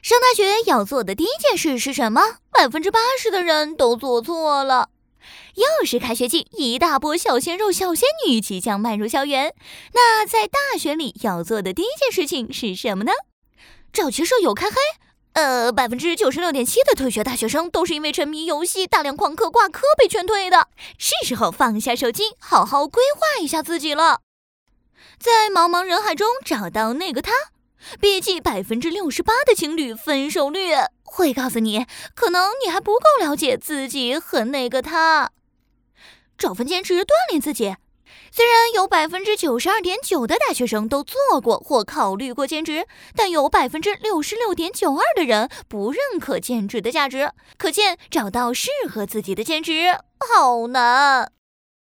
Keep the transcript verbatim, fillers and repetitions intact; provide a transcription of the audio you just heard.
上大学要做的第一件事是什么？百分之八十的人都做错了。又是开学季，一大波小鲜肉、小鲜女即将迈入校园。那在大学里要做的第一件事情是什么呢？找其舍友开黑？呃，百分之九十六点七的退学大学生都是因为沉迷游戏、大量旷课、挂科被劝退的。是时候放下手机，好好规划一下自己了。在茫茫人海中找到那个他。笔记百分之六十八的情侣分手率会告诉你，可能你还不够了解自己和那个他。找份兼职锻炼自己。虽然有百分之九十二点九的大学生都做过或考虑过兼职，但有百分之六十六点九二的人不认可兼职的价值。可见找到适合自己的兼职好难。